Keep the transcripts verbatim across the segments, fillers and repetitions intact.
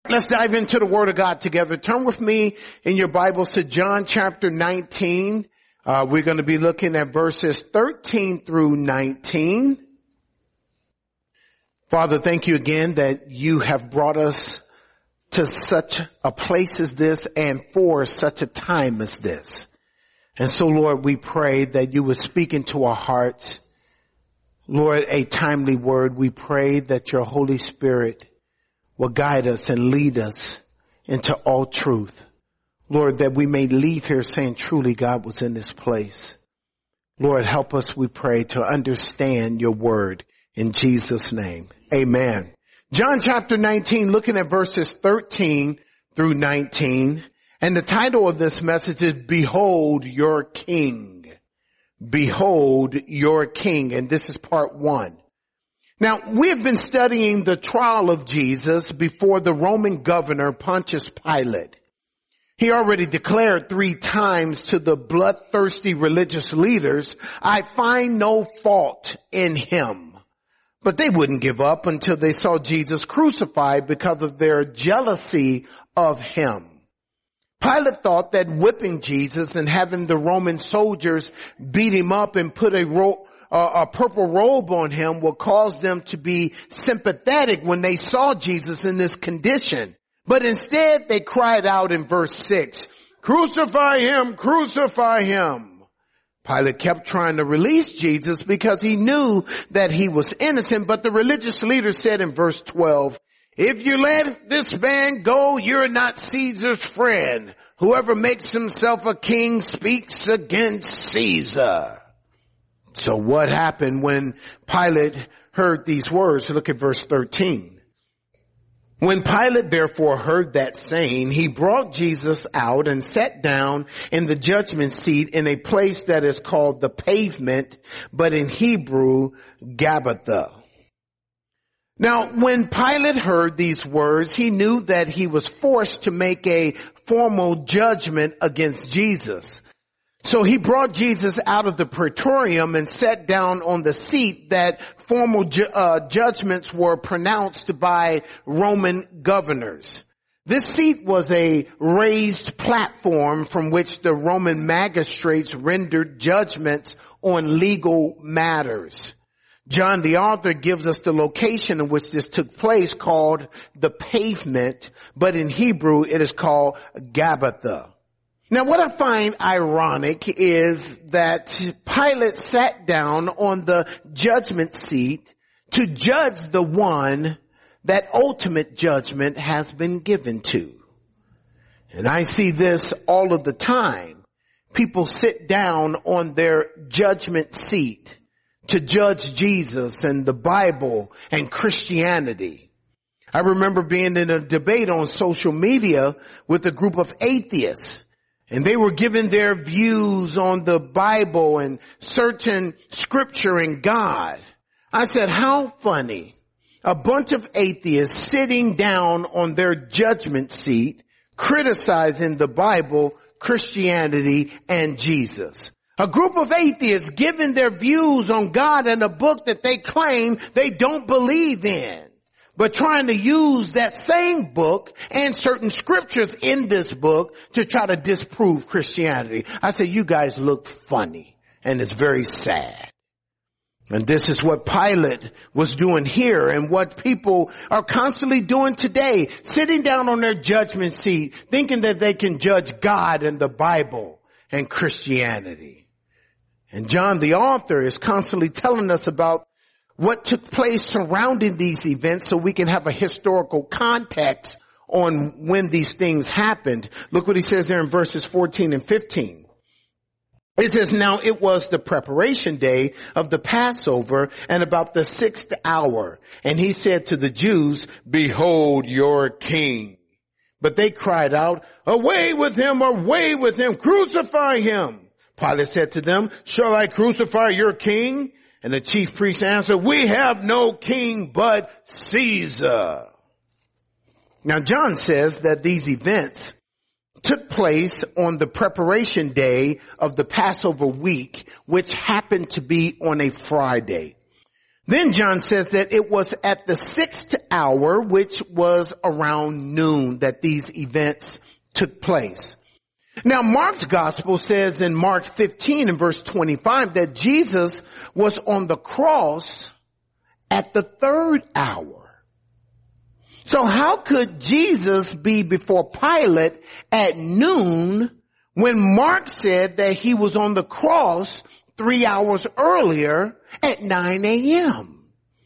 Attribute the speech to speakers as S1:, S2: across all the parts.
S1: Let's dive into the Word of God together. Turn with me in your Bibles to John chapter nineteen. Uh, we're going to be looking at verses thirteen through nineteen. Father, thank you again that you have brought us to such a place as this and for such a time as this. And so, Lord, we pray that you would speak into our hearts. Lord, a timely word. We pray that your Holy Spirit will guide us and lead us into all truth. Lord, that we may leave here saying truly God was in this place. Lord, help us, we pray, to understand your word in Jesus' name. Amen. John chapter nineteen, looking at verses thirteen through nineteen. And the title of this message is Behold Your King. Behold Your King. And this is part one. Now, we have been studying the trial of Jesus before the Roman governor Pontius Pilate. He already declared three times to the bloodthirsty religious leaders, I find no fault in him. But they wouldn't give up until they saw Jesus crucified because of their jealousy of him. Pilate thought that whipping Jesus and having the Roman soldiers beat him up and put a rope Uh, a purple robe on him will cause them to be sympathetic when they saw Jesus in this condition. But instead they cried out in verse six, crucify him, crucify him. Pilate kept trying to release Jesus because he knew that he was innocent, but the religious leader said in verse twelve, if you let this man go, you're not Caesar's friend. Whoever makes himself a king speaks against Caesar. So what happened when Pilate heard these words? Look at verse thirteen. When Pilate therefore heard that saying, he brought Jesus out and sat down in the judgment seat in a place that is called the Pavement, but in Hebrew, Gabbatha. Now, when Pilate heard these words, he knew that he was forced to make a formal judgment against Jesus. So he brought Jesus out of the praetorium and sat down on the seat that formal ju- uh, judgments were pronounced by Roman governors. This seat was a raised platform from which the Roman magistrates rendered judgments on legal matters. John, the author, gives us the location in which this took place, called the Pavement, but in Hebrew it is called Gabbatha. Now, what I find ironic is that Pilate sat down on the judgment seat to judge the one that ultimate judgment has been given to. And I see this all of the time. People sit down on their judgment seat to judge Jesus and the Bible and Christianity. I remember being in a debate on social media with a group of atheists. And they were given their views on the Bible and certain scripture and God. I said, how funny. A bunch of atheists sitting down on their judgment seat, criticizing the Bible, Christianity, and Jesus. A group of atheists giving their views on God and a book that they claim they don't believe in, but trying to use that same book and certain scriptures in this book to try to disprove Christianity. I say, you guys look funny, and it's very sad. And this is what Pilate was doing here and what people are constantly doing today, sitting down on their judgment seat, thinking that they can judge God and the Bible and Christianity. And John, the author, is constantly telling us about what took place surrounding these events so we can have a historical context on when these things happened. Look what he says there in verses fourteen and fifteen. It says, now it was the preparation day of the Passover and about the sixth hour. And he said to the Jews, behold your king. But they cried out, away with him, away with him, crucify him. Pilate said to them, shall I crucify your king? And the chief priests answered, we have no king but Caesar. Now John says that these events took place on the preparation day of the Passover week, which happened to be on a Friday. Then John says that it was at the sixth hour, which was around noon, that these events took place. Now, Mark's gospel says in Mark fifteen and verse twenty-five that Jesus was on the cross at the third hour. So how could Jesus be before Pilate at noon when Mark said that he was on the cross three hours earlier at nine a.m.?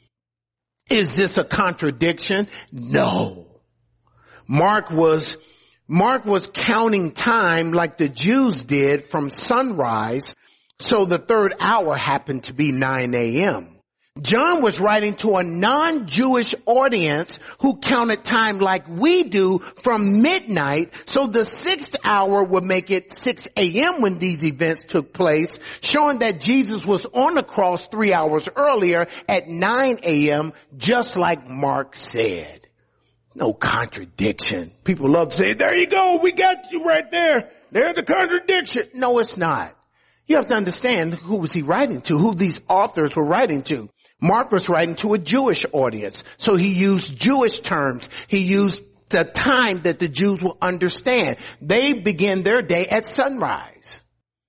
S1: Is this a contradiction? No. Mark was Mark was counting time like the Jews did from sunrise, so the third hour happened to be nine a.m. John was writing to a non-Jewish audience who counted time like we do from midnight, so the sixth hour would make it six a.m. when these events took place, showing that Jesus was on the cross three hours earlier at nine a.m., just like Mark said. No contradiction. People love to say, there you go, we got you right there. There's a contradiction. No, it's not. You have to understand who was he writing to, who these authors were writing to. Mark was writing to a Jewish audience, so he used Jewish terms. He used the time that the Jews will understand. They begin their day at sunrise.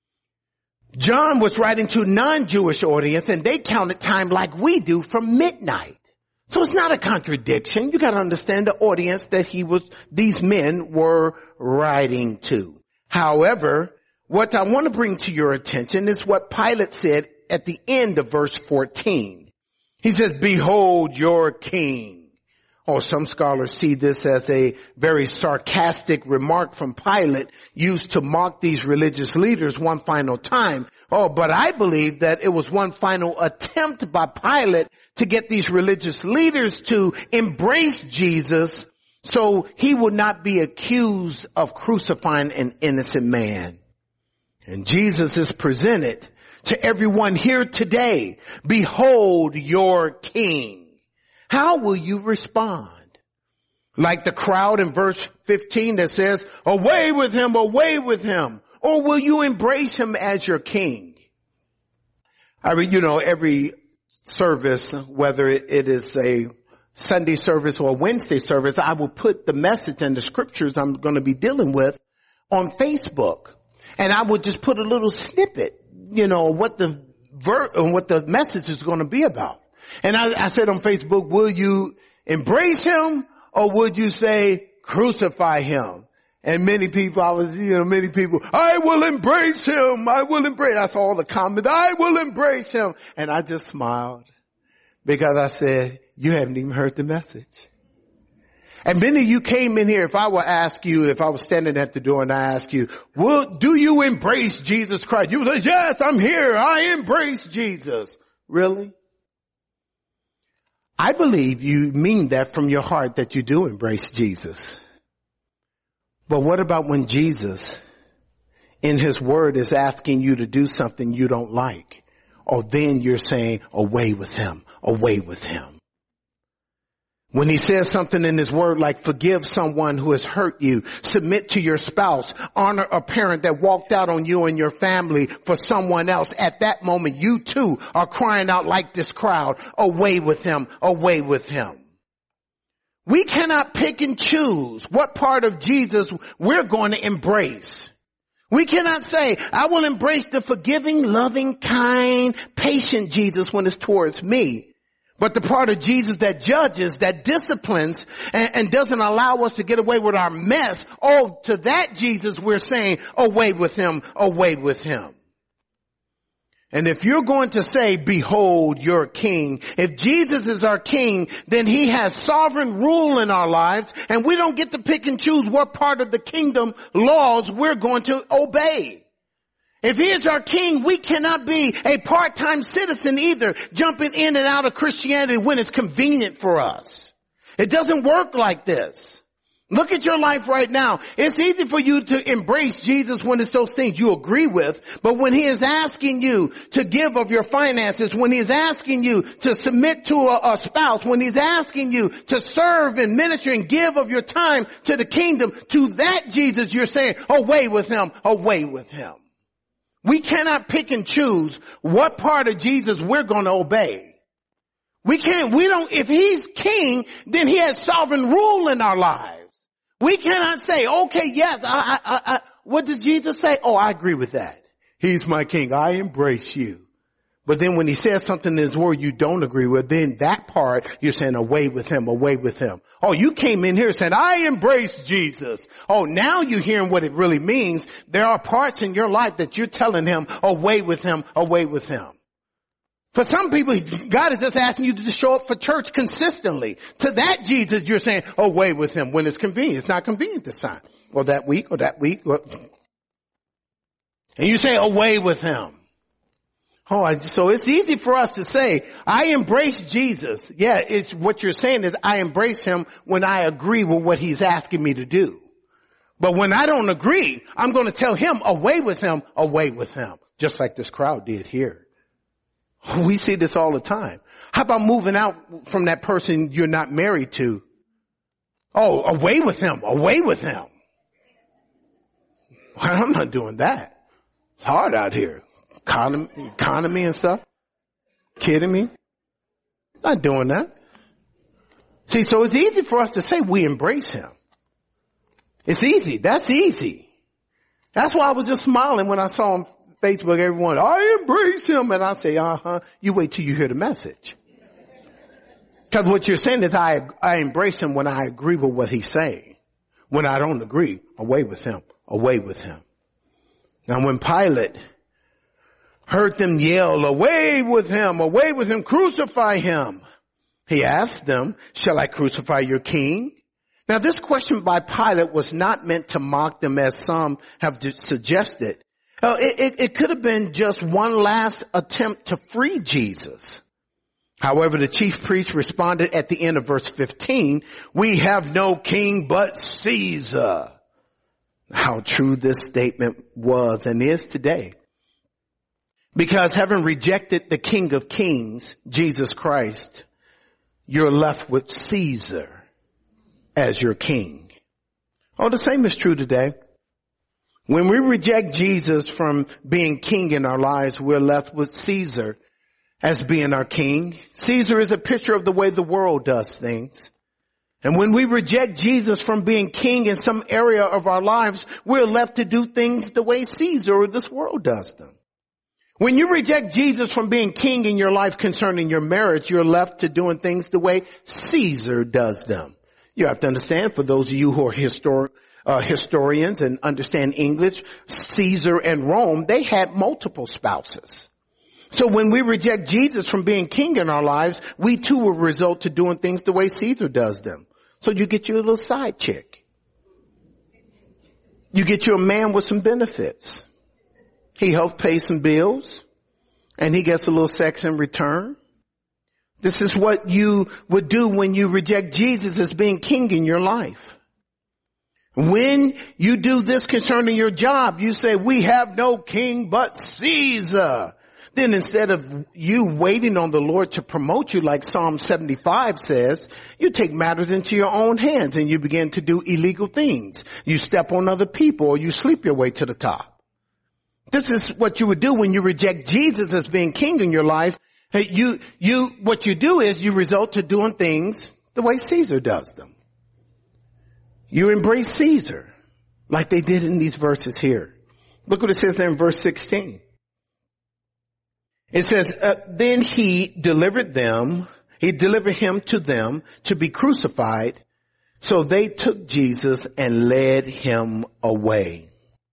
S1: John was writing to a non-Jewish audience, and they counted time like we do from midnight. So it's not a contradiction. You got to understand the audience that he was, these men were writing to. However, what I want to bring to your attention is what Pilate said at the end of verse fourteen. He says, behold your king. Oh, some scholars see this as a very sarcastic remark from Pilate used to mock these religious leaders one final time. Oh, but I believe that it was one final attempt by Pilate to get these religious leaders to embrace Jesus so he would not be accused of crucifying an innocent man. And Jesus is presented to everyone here today. Behold your king. How will you respond? Like the crowd in verse fifteen that says, away with him, away with him. Or will you embrace him as your king? I mean, you know, every service, whether it is a Sunday service or a Wednesday service, I will put the message and the scriptures I'm going to be dealing with on Facebook. And I would just put a little snippet, you know, what the ver- what the message is going to be about. And I, I said on Facebook, will you embrace him or would you say crucify him? And many people, I was, you know, many people, I will embrace him. I will embrace. I saw all the comments. I will embrace him. And I just smiled because I said, you haven't even heard the message. And many of you came in here. If I were to ask you, if I was standing at the door and I asked you, well, do you embrace Jesus Christ? You would say, yes, I'm here. I embrace Jesus. Really? I believe you mean that from your heart that you do embrace Jesus. But what about when Jesus in his word is asking you to do something you don't like? Or then you're saying, away with him, away with him. When he says something in his word like forgive someone who has hurt you, submit to your spouse, honor a parent that walked out on you and your family for someone else, at that moment you too are crying out like this crowd, away with him, away with him. We cannot pick and choose what part of Jesus we're going to embrace. We cannot say, I will embrace the forgiving, loving, kind, patient Jesus when it's towards me. But the part of Jesus that judges, that disciplines, and, and doesn't allow us to get away with our mess, oh, to that Jesus we're saying, away with him, away with him. And if you're going to say, behold your king, if Jesus is our king, then he has sovereign rule in our lives, and we don't get to pick and choose what part of the kingdom laws we're going to obey. If he is our king, we cannot be a part-time citizen either, jumping in and out of Christianity when it's convenient for us. It doesn't work like this. Look at your life right now. It's easy for you to embrace Jesus when it's those things you agree with, but when he is asking you to give of your finances, when he's asking you to submit to a, a spouse, when he's asking you to serve in ministry and give of your time to the kingdom, to that Jesus you're saying, away with him, away with him. We cannot pick and choose what part of Jesus we're going to obey. We can't, we don't, if he's king, then he has sovereign rule in our lives. We cannot say, okay, yes, I, I, I, what does Jesus say? Oh, I agree with that. He's my king. I embrace you. But then when he says something in his word you don't agree with, then that part, you're saying away with him, away with him. Oh, you came in here saying, I embrace Jesus. Oh, now you're hearing what it really means. There are parts in your life that you're telling him, away with him, away with him. For some people, God is just asking you to show up for church consistently. To that Jesus, you're saying, away with him when it's convenient. It's not convenient this time. Or that week, or that week. Or... And you say, away with him. Oh, I, so it's easy for us to say, I embrace Jesus. Yeah, it's what you're saying is I embrace him when I agree with what he's asking me to do. But when I don't agree, I'm going to tell him, away with him, away with him. Just like this crowd did here. We see this all the time. How about moving out from that person you're not married to? Oh, away with him, away with him. Well, I'm not doing that. It's hard out here. Economy, economy and stuff. Kidding me? Not doing that. See, so it's easy for us to say we embrace him. It's easy. That's easy. That's why I was just smiling when I saw him Facebook, everyone, I embrace him. And I say, uh-huh, you wait till you hear the message. Because what you're saying is I, I embrace him when I agree with what he's saying. When I don't agree, away with him, away with him. Now when Pilate heard them yell, away with him, away with him, crucify him, he asked them, shall I crucify your king? Now this question by Pilate was not meant to mock them as some have suggested. Uh, it, it, it could have been just one last attempt to free Jesus. However, the chief priest responded at the end of verse fifteen, we have no king but Caesar. How true this statement was and is today. Because having rejected the King of Kings, Jesus Christ, you're left with Caesar as your king. Oh, the same is true today. When we reject Jesus from being king in our lives, we're left with Caesar as being our king. Caesar is a picture of the way the world does things. And when we reject Jesus from being king in some area of our lives, we're left to do things the way Caesar or this world does them. When you reject Jesus from being king in your life concerning your marriage, you're left to doing things the way Caesar does them. You have to understand, for those of you who are historic, Uh, historians and understand English, Caesar and Rome, they had multiple spouses. So when we reject Jesus from being king in our lives, we too will result to doing things the way Caesar does them. So you get you a little side chick. You get you a man with some benefits. He helps pay some bills and he gets a little sex in return. This is what you would do when you reject Jesus as being king in your life. When you do this concerning your job, you say, we have no king but Caesar. Then instead of you waiting on the Lord to promote you like Psalm seventy-five says, you take matters into your own hands and you begin to do illegal things. You step on other people or you sleep your way to the top. This is what you would do when you reject Jesus as being king in your life. Hey, you, you, what you do is you result to doing things the way Caesar does them. You embrace Caesar like they did in these verses here. Look what it says there in verse sixteen. It says, uh, then he delivered them, he delivered him to them to be crucified. So they took Jesus and led him away.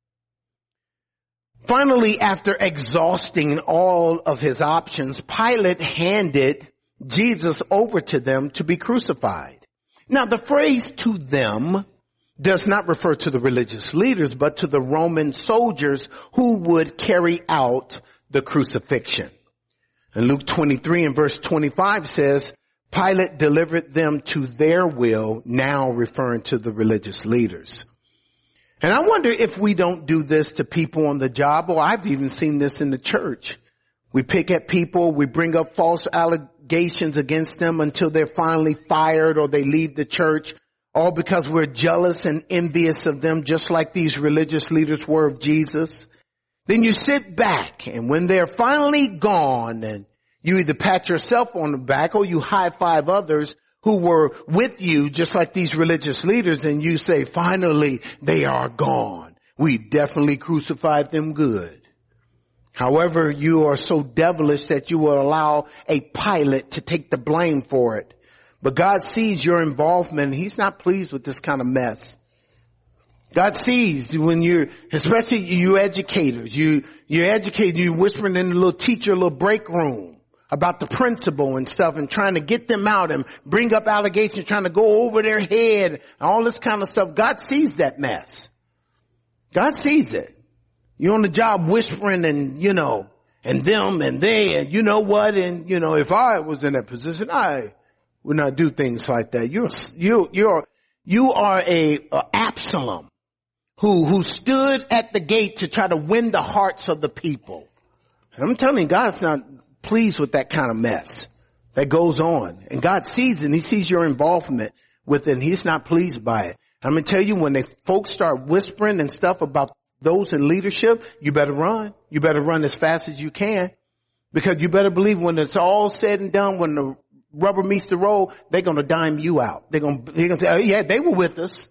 S1: Finally, after exhausting all of his options, Pilate handed Jesus over to them to be crucified. Now, the phrase to them does not refer to the religious leaders, but to the Roman soldiers who would carry out the crucifixion. And Luke twenty-three and verse twenty-five says, Pilate delivered them to their will, now referring to the religious leaders. And I wonder if we don't do this to people on the job, or I've even seen this in the church. We pick at people, we bring up false allegations against them until they're finally fired or they leave the church, all because we're jealous and envious of them, just like these religious leaders were of Jesus. Then you sit back, and when they're finally gone and You either pat yourself on the back or you high five others who were with you, just like these religious leaders, and you say, finally, they are gone. We definitely crucified them good. However, you are so devilish that you will allow a Pilate to take the blame for it. But God sees your involvement. He's not pleased with this kind of mess. God sees when you're, especially you educators, you, you're educated, you're whispering in the little teacher, little break room about the principal and stuff and trying to get them out and bring up allegations, trying to go over their head and all this kind of stuff. God sees that mess. God sees it. You're on the job whispering and, you know, and them and they and you know what, and you know, if I was in that position, I would not do things like that. You're, you, you're, you are a, a Absalom who, who stood at the gate to try to win the hearts of the people. And I'm telling you, God's not pleased with that kind of mess that goes on. And God sees it, and he sees your involvement with it, and he's not pleased by it. I'm going to tell you, when they folks start whispering and stuff about those in leadership, you better run. You better run as fast as you can, because you better believe when it's all said and done, when the rubber meets the road, they're going to dime you out. They're going to, they're going to tell, yeah, they were with us.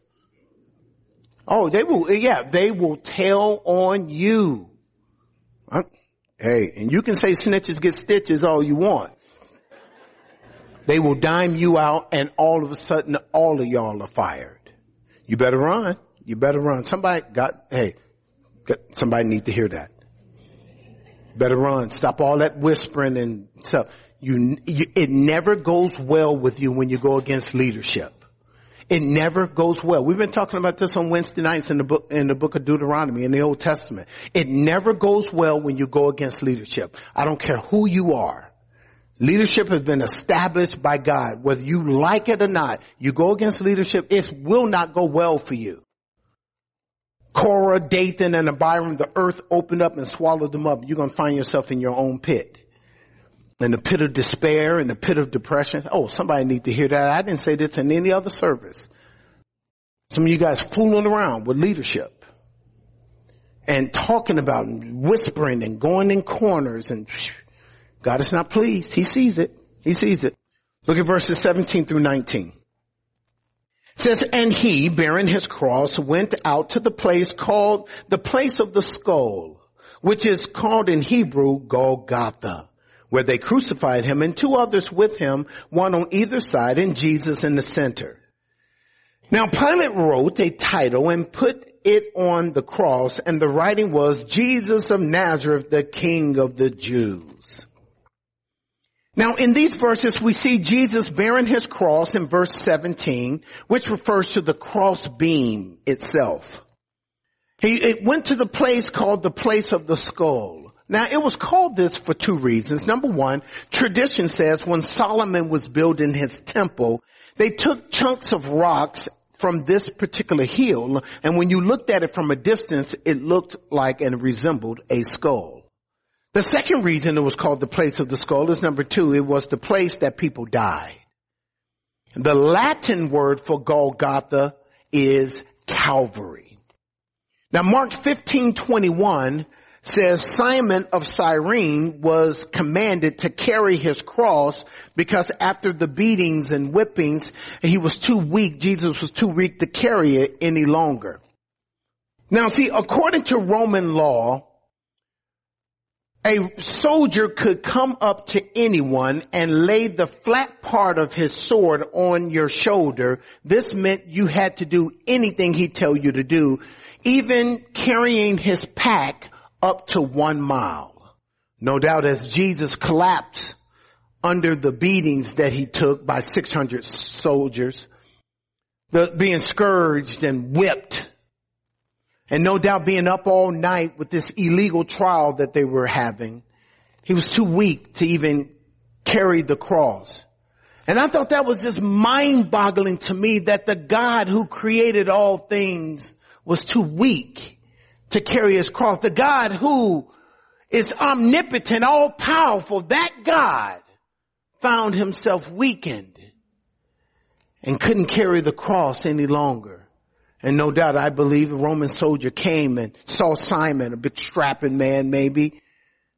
S1: Oh, they will, yeah, they will tell on you. Huh? Hey, and you can say snitches get stitches all you want. They will dime you out, and all of a sudden, all of y'all are fired. You better run. You better run. Somebody got, hey, got, somebody need to hear that. Better run. Stop all that whispering and stuff. You, you, it never goes well with you when you go against leadership. It never goes well. We've been talking about this on Wednesday nights in the book, in the book of Deuteronomy in the Old Testament. It never goes well when you go against leadership. I don't care who you are. Leadership has been established by God. Whether you like it or not, you go against leadership, it will not go well for you. Korah, Dathan, and Abiram, the earth opened up and swallowed them up. You're going to find yourself in your own pit. In the pit of despair, in the pit of depression. Oh, somebody need to hear that. I didn't say this in any other service. Some of you guys fooling around with leadership and talking about and whispering and going in corners, and God is not pleased. He sees it. He sees it. Look at verses seventeen through nineteen. It says, and he, bearing his cross, went out to the place called the place of the skull, which is called in Hebrew Golgotha, where they crucified him, and two others with him, one on either side, and Jesus in the center. Now Pilate wrote a title and put it on the cross, and the writing was, Jesus of Nazareth, the King of the Jews. Now in these verses we see Jesus bearing his cross in verse seventeen, which refers to the cross beam itself. He it went to the place called the place of the skull. Now, it was called this for two reasons. Number one, tradition says when Solomon was building his temple, they took chunks of rocks from this particular hill, and when you looked at it from a distance, it looked like and resembled a skull. The second reason it was called the place of the skull is number two, it was the place that people died. The Latin word for Golgotha is Calvary. Now, Mark fifteen twenty-one says Simon of Cyrene was commanded to carry his cross because after the beatings and whippings, he was too weak. Jesus was too weak to carry it any longer. Now see, according to Roman law, a soldier could come up to anyone and lay the flat part of his sword on your shoulder. This meant you had to do anything he'd tell you to do, even carrying his pack up to one mile. No doubt as Jesus collapsed under the beatings that he took by six hundred soldiers, the, being scourged and whipped, and no doubt being up all night with this illegal trial that they were having, he was too weak to even carry the cross. And I thought that was just mind-boggling to me, that the God who created all things was too weak to carry his cross. The God who is omnipotent, all powerful, that God found himself weakened and couldn't carry the cross any longer. And no doubt, I believe a Roman soldier came and saw Simon, a big strapping man maybe,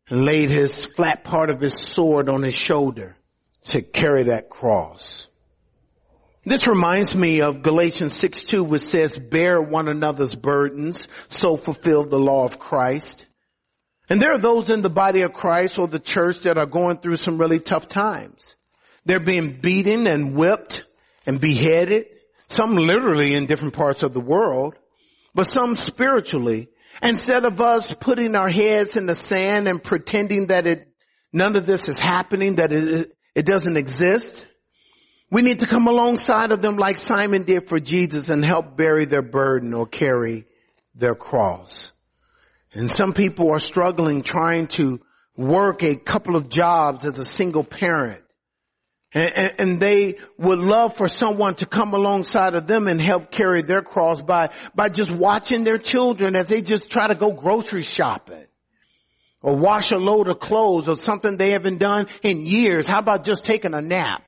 S1: and laid his flat part of his sword on his shoulder to carry that cross. This reminds me of Galatians six two, which says, bear one another's burdens, so fulfill the law of Christ. And there are those in the body of Christ or the church that are going through some really tough times. They're being beaten and whipped and beheaded, some literally in different parts of the world, but some spiritually. Instead of us putting our heads in the sand and pretending that it, none of this is happening, that it, it doesn't exist, we need to come alongside of them like Simon did for Jesus and help bear their burden or carry their cross. And some people are struggling trying to work a couple of jobs as a single parent. And, and, and they would love for someone to come alongside of them and help carry their cross by, by just watching their children as they just try to go grocery shopping or wash a load of clothes or something they haven't done in years. How about just taking a nap?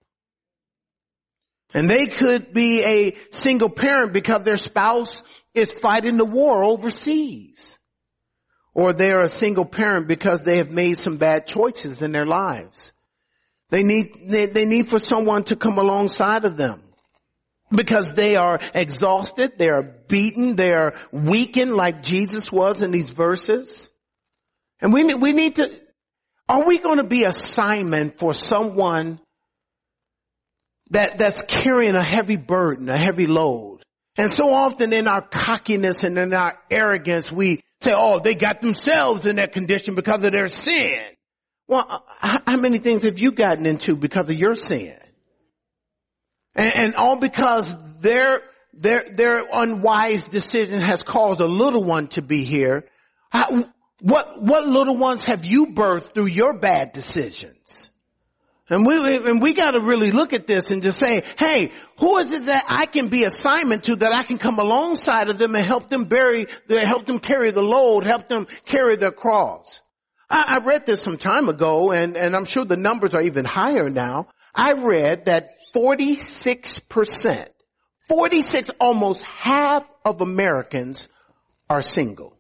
S1: And they could be a single parent because their spouse is fighting the war overseas. Or they're a single parent because they have made some bad choices in their lives. They need, they, they need for someone to come alongside of them because they are exhausted, they are beaten, they are weakened like Jesus was in these verses. And we, we need to, are we going to be a Simon for someone that, that's carrying a heavy burden, a heavy load? And so often in our cockiness and in our arrogance, we say, oh, they got themselves in that condition because of their sin. Well, how many things have you gotten into because of your sin? And, and all because their, their, their unwise decision has caused a little one to be here. How, what, what little ones have you birthed through your bad decisions? And we, and we gotta really look at this and just say, hey, who is it that I can be a Simon to, that I can come alongside of them and help them bury, help them carry the load, help them carry their cross? I, I read this some time ago, and, and I'm sure the numbers are even higher now. I read that forty-six percent, forty-six, almost half of Americans are single.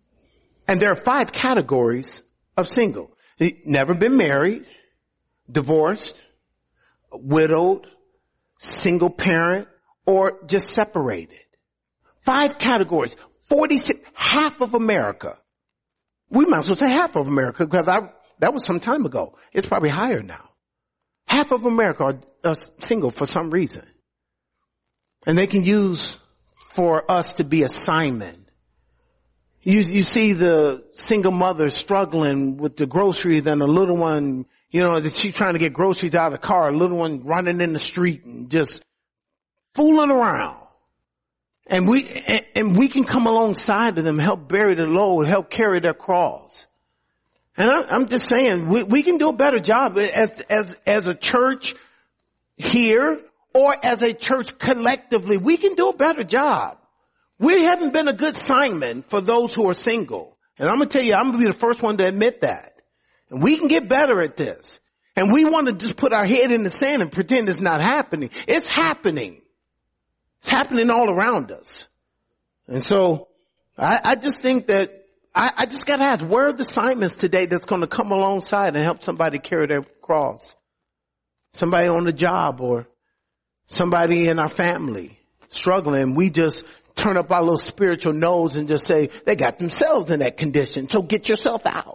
S1: And there are five categories of single. Never been married, divorced, widowed, single parent, or just separated. Five categories. forty-six, half of America. We might as well say half of America because I, that was some time ago. It's probably higher now. Half of America are, are single for some reason. And they can use for us to be a Simon. You, you see the single mother struggling with the groceries and a little one, you know, that she's trying to get groceries out of the car, a little one running in the street and just fooling around. And we, and, and we can come alongside of them, help bury the load, help carry their cross. And I, I'm just saying, we, we can do a better job as, as, as a church here or as a church collectively. We can do a better job. We haven't been a good Simon for those who are single. And I'm going to tell you, I'm going to be the first one to admit that. And we can get better at this. And we want to just put our head in the sand and pretend it's not happening. It's happening. It's happening all around us. And so I, I just think that I, I just got to ask, where are the Simons today that's going to come alongside and help somebody carry their cross? Somebody on the job or somebody in our family struggling. We just turn up our little spiritual nose and just say, they got themselves in that condition. So get yourself out.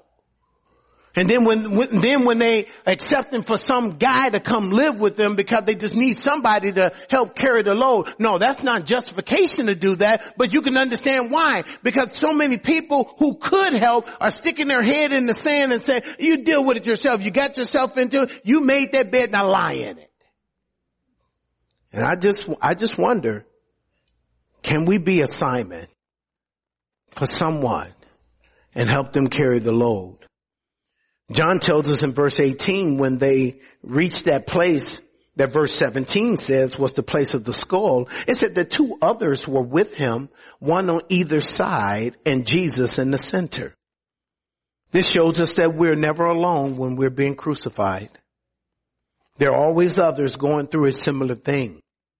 S1: And then when, when, then when they accept them for some guy to come live with them because they just need somebody to help carry the load. No, that's not justification to do that, but you can understand why. Because so many people who could help are sticking their head in the sand and saying, you deal with it yourself. You got yourself into it. You made that bed, now lie in it. And I just, I just wonder, can we be a Simon for someone and help them carry the load? John tells us in verse eighteen, when they reached that place that verse seventeen says was the place of the skull, it said that two others were with him, one on either side and Jesus in the center. This shows us that we're never alone when we're being crucified. There are always others going through a similar thing.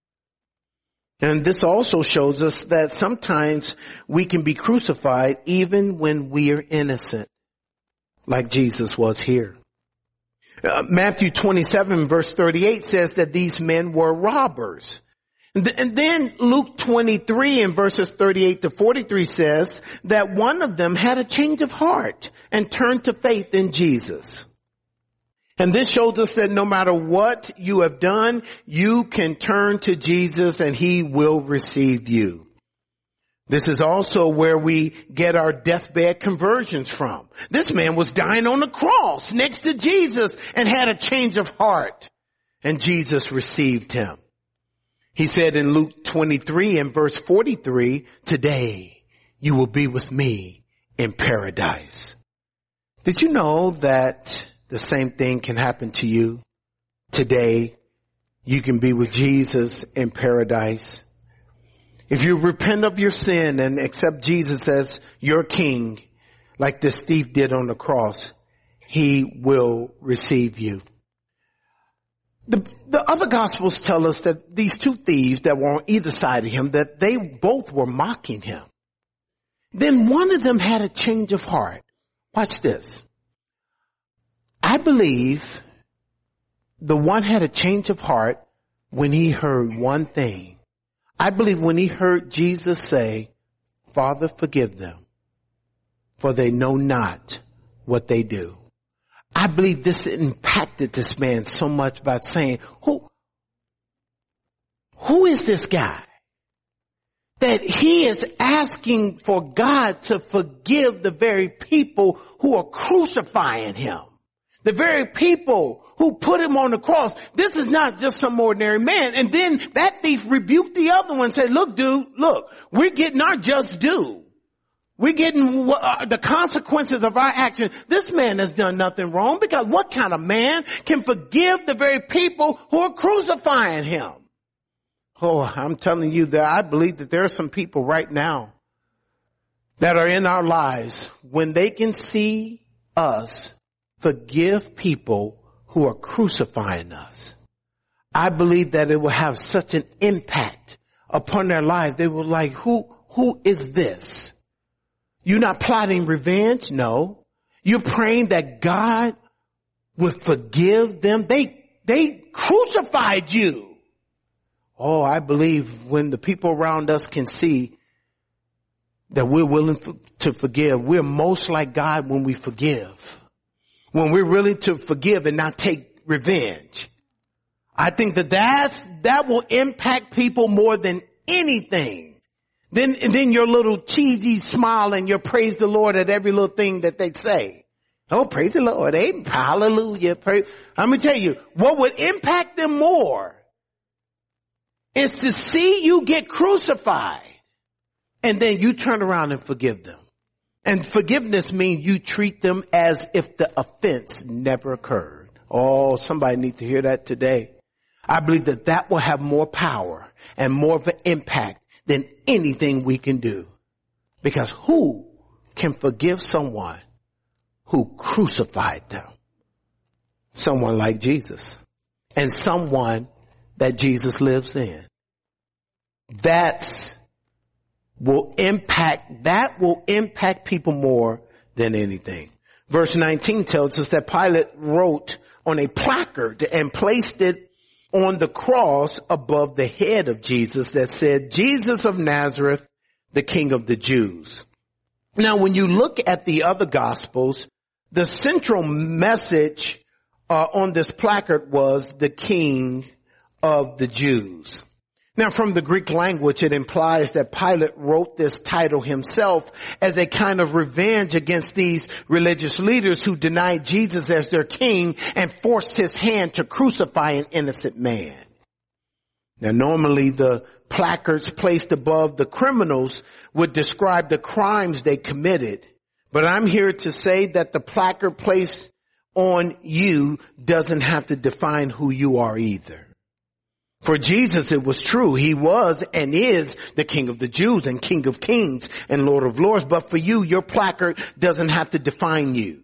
S1: And this also shows us that sometimes we can be crucified even when we are innocent. like Jesus was here. Uh, Matthew twenty-seven verse thirty-eight says that these men were robbers. And, th- and then Luke twenty-three in verses thirty-eight to forty-three says that one of them had a change of heart and turned to faith in Jesus. And this shows us that no matter what you have done, you can turn to Jesus and he will receive you. This is also where we get our deathbed conversions from. This man was dying on the cross next to Jesus and had a change of heart, and Jesus received him. He said in Luke twenty-three and verse forty-three, today you will be with me in paradise. Did you know that the same thing can happen to you? Today you can be with Jesus in paradise. If you repent of your sin and accept Jesus as your king, like this thief did on the cross, he will receive you. The, the other gospels tell us that these two thieves that were on either side of him, that they both were mocking him. Then one of them had a change of heart. Watch this. I believe the one had a change of heart when he heard one thing. I believe when he heard Jesus say, Father, forgive them, for they know not what they do. I believe this impacted this man so much by saying, who, who is this guy? That he is asking for God to forgive the very people who are crucifying him. The very people who put him on the cross. This is not just some ordinary man. And then that thief rebuked the other one and said, look, dude, look, we're getting our just due. We're getting uh, the consequences of our action. This man has done nothing wrong, because what kind of man can forgive the very people who are crucifying him? Oh, I'm telling you that I believe that there are some people right now that are in our lives when they can see us forgive people who are crucifying us. I believe that it will have such an impact upon their life. They will like, who, who is this? You're not plotting revenge. No. You're praying that God would forgive them. They, they crucified you. Oh, I believe when the people around us can see that we're willing to forgive, we're most like God when we forgive. When we're willing to forgive and not take revenge. I think that that's, that will impact people more than anything. Then, and then your little cheesy smile and your praise the Lord at every little thing that they say. Oh, praise the Lord. Amen. Hallelujah. Praise. Let me tell you, what would impact them more is to see you get crucified and then you turn around and forgive them. And forgiveness means you treat them as if the offense never occurred. Oh, somebody needs to hear that today. I believe that that will have more power and more of an impact than anything we can do. Because who can forgive someone who crucified them? Someone like Jesus. And someone that Jesus lives in. That's will impact, that will impact people more than anything. Verse nineteen tells us that Pilate wrote on a placard and placed it on the cross above the head of Jesus that said, Jesus of Nazareth, the King of the Jews. Now, when you look at the other Gospels, the central message uh, on this placard was the King of the Jews. Now, from the Greek language, it implies that Pilate wrote this title himself as a kind of revenge against these religious leaders who denied Jesus as their king and forced his hand to crucify an innocent man. Now, normally the placards placed above the criminals would describe the crimes they committed. But I'm here to say that the placard placed on you doesn't have to define who you are either. For Jesus, it was true. He was and is the King of the Jews and King of Kings and Lord of Lords. But for you, your placard doesn't have to define you.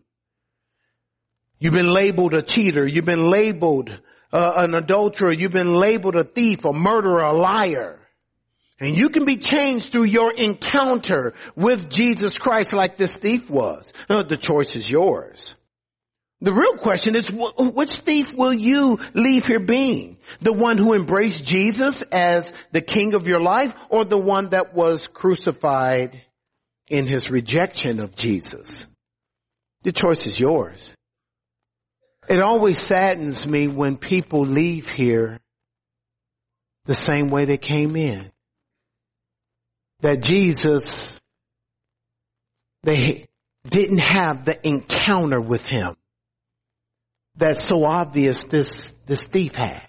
S1: You've been labeled a cheater. You've been labeled uh, an adulterer. You've been labeled a thief, a murderer, a liar. And you can be changed through your encounter with Jesus Christ like this thief was. No, the choice is yours. The real question is, which thief will you leave here being? The one who embraced Jesus as the king of your life, or the one that was crucified in his rejection of Jesus? The choice is yours. It always saddens me when people leave here the same way they came in. That Jesus, they didn't have the encounter with him that's so obvious this, this thief had.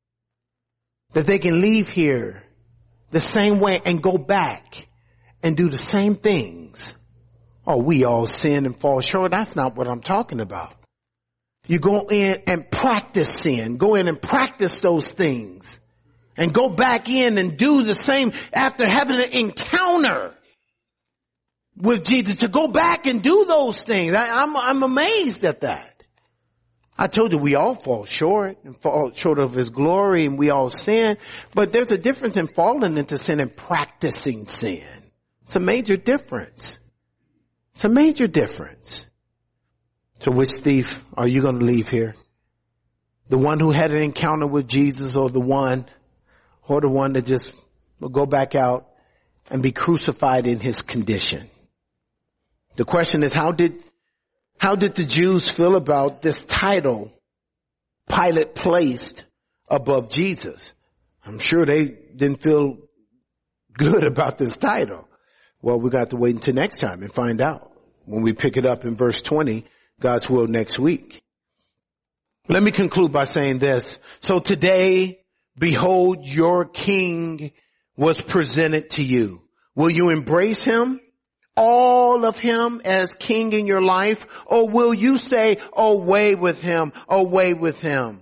S1: That they can leave here the same way and go back and do the same things. Oh, we all sin and fall short. That's not what I'm talking about. You go in and practice sin. Go in and practice those things. And go back in and do the same after having an encounter with Jesus. To go back and do those things. I, I'm, I'm amazed at that. I told you we all fall short and fall short of his glory, and we all sin. But there's a difference in falling into sin and practicing sin. It's a major difference. It's a major difference. So which thief are you going to leave here? The one who had an encounter with Jesus, or the one or the one that just will go back out and be crucified in his condition? The question is, how did, how did the Jews feel about this title Pilate placed above Jesus? I'm sure they didn't feel good about this title. Well, we got to wait until next time and find out when we pick it up in verse twenty, God's will, next week. Let me conclude by saying this. So today, behold, your king was presented to you. Will you embrace him, all of him as king in your life? Or will you say, away with him, away with him?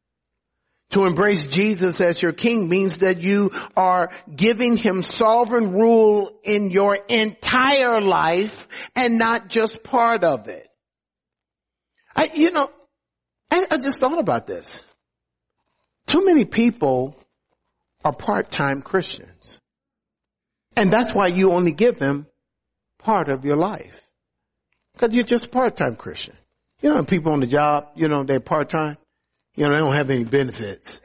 S1: To embrace Jesus as your king means that you are giving him sovereign rule in your entire life and not just part of it. I, you know, I, I just thought about this. Too many people are part-time Christians. And that's why you only give them part of your life. Because you're just a part-time Christian. You know, people on the job, you know, they're part-time. You know, they don't have any benefits.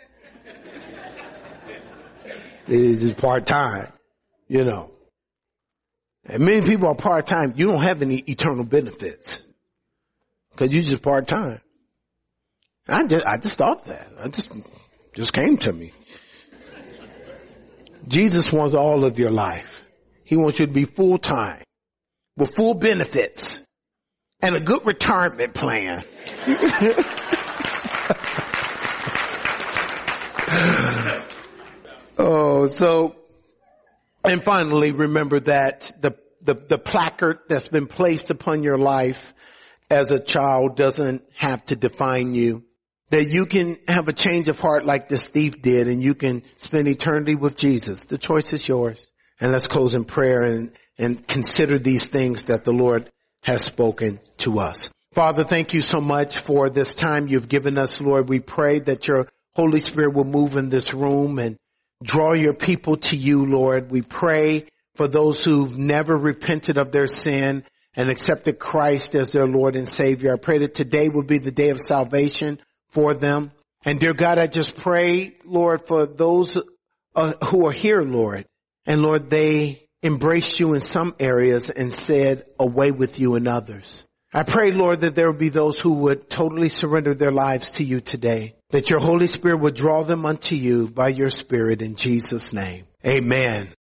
S1: They're just part-time, you know. And many people are part-time. You don't have any eternal benefits. Because you're just part-time. I just, I just thought that. I just, just came to me. Jesus wants all of your life. He wants you to be full-time with full benefits and a good retirement plan. Oh, so, and finally, remember that the, the, the placard that's been placed upon your life as a child doesn't have to define you. That you can have a change of heart like this thief did, and you can spend eternity with Jesus. The choice is yours. And let's close in prayer and, and consider these things that the Lord has spoken to us. Father, thank you so much for this time you've given us, Lord. We pray that your Holy Spirit will move in this room and draw your people to you, Lord. We pray for those who've never repented of their sin and accepted Christ as their Lord and Savior. I pray that today will be the day of salvation for them. And dear God, I just pray, Lord, for those uh, who are here, Lord. And Lord, they embraced you in some areas and said, away with you in others. I pray, Lord, that there will be those who would totally surrender their lives to you today. That your Holy Spirit would draw them unto you by your Spirit in Jesus' name. Amen.